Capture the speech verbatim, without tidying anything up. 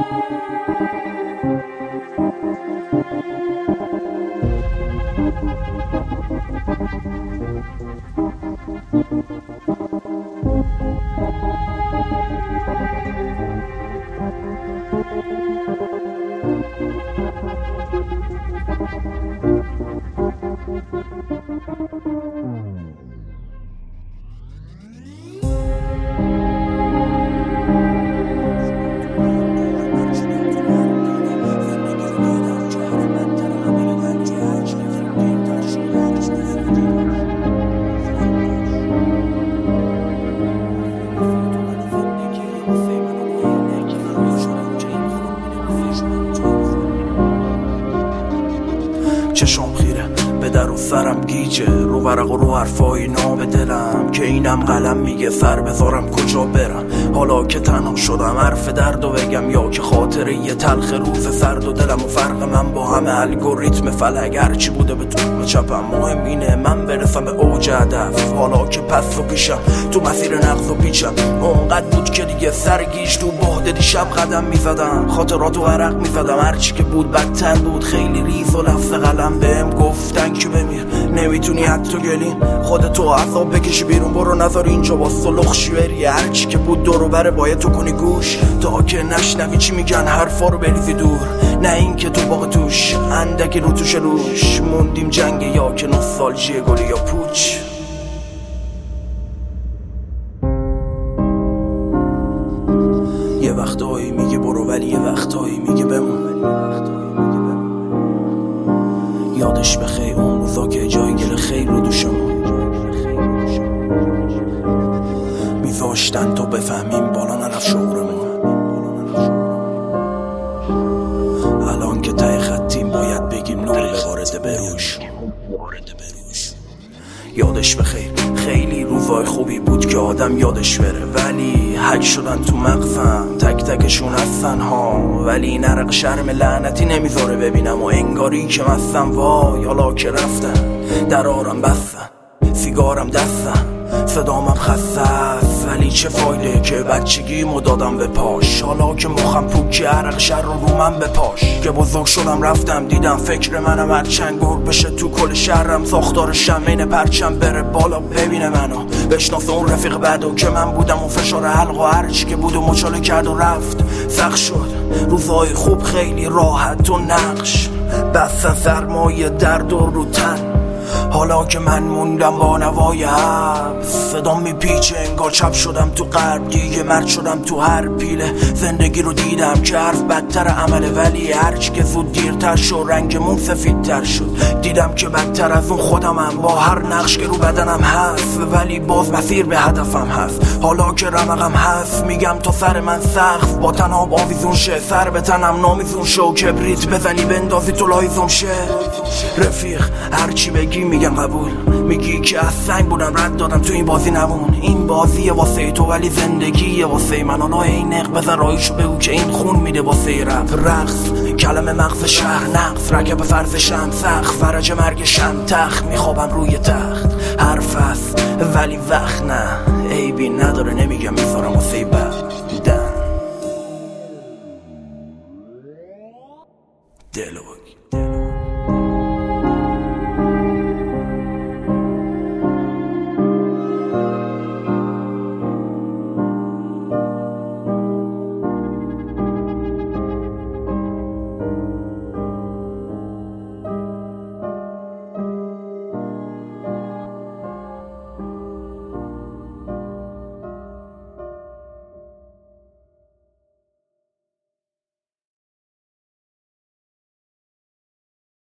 چشم خیره به در و سرم گیجه، رو ورق و رو حرفای ناب دلم که اینم قلم میگه سر بذارم کجا برم. حالا که تنها شدم حرف درد و بگم یا که خاطره یه تلخ روز سرد و دلم و فرق من با همه الگوریتم فلک هرچی بوده به توم چپم. مهم اینه من برسم به اوج هدف، حالا که پس و پیشم تو مسیر نقض و پیچم. اونقدر بود که دیگه سرگیش تو بهده دیشب قدم میزدم، خاطرات و عرق میزدم، هرچی که بود بدتر بود. خیلی ریز و لفظ قلم بهم گفتن که بمیر، نمیتونی حتی گلیم خودتو عذاب بکشی بیرون، برو نذار اینجا با سلخشی بری. هرچی که بود دور و بره باید تو کنی گوش تا که نشنوی چی میگن، حرفا رو بریزی دور. نه این که تو باغ توش اندکی رو توش روش موندیم جنگ، یا که نوستالژی گلی یا پوچ. یه وقتایی میگه برو ولی یه وقتایی میگه بمون. یادش بخیر اون روزا که جای گل خیر رو دوشمون میذاشتن تا بفهمیم بالا نرفت شعورمون. الان که ته خطیم باید بگیم نور بوارده بروش. یادش بخیر خیلی روزای خوبی بود که آدم یادش بره، ولی حک شدن تو مغزم تک تکشون هستن ها. ولی نرق شرم لعنتی نمیذاره ببینم و انگاری که مستم. وای حالا که رفتن درارم بستن، سیگارم دستن، صدامم خسته است، ولی چه فایده که بچگیمو دادم به پاش. حالا که مخم پوکی عرق شر رو رو من بپاش. که بزرگ شدم رفتم دیدم فکر منم هرچنگ گرگ بشه تو کل شهرم. ساختار شمین پرچم بره بالا ببینه منو، بشناسه اون رفیق بعدو که من بودم و فشار حلق و هرچی که بود و مچاله کرد و رفت. سخت شد روزای خوب خیلی راحت و نقش بس سرمایه درد و رو تن. حالا که من موندم با نوای حبس، صدام میپیچه انگار چپ شدم تو غرب. دیگه مرد شدم تو هر پیله، زندگی رو دیدم که حرف بدتر عمله، ولی هرچی که زود دیرتر شد رنگمون سفیدتر شد. دیدم که بدتر از اون خودمم با هر نقش که رو بدنم هست، ولی باز مسیر به هدفم هست. حالا که رمقم هست میگم تا سر من سقف با تناب آویزون شه، سر به تنم نامیزون شو، کبریت بزنی بندازی تو لایزون شه. رفیق هرچی بگی میگم قبول، میگی که از سنگ بودم رد دادم تو این بازی نمون. این بازیه واسه تو ولی زندگیه واسه من. حالا این نق بزن رایشو بگو که این خون میده واسه رپ. رقص کلمه مغز شهر نقص، رکب فرض شم سخت، فرج مرگ شم تخت. میخوابم روی تخت حرف هست ولی وقت نه، عیبی نداره نمیگم میذارم واسه بعدن. دلو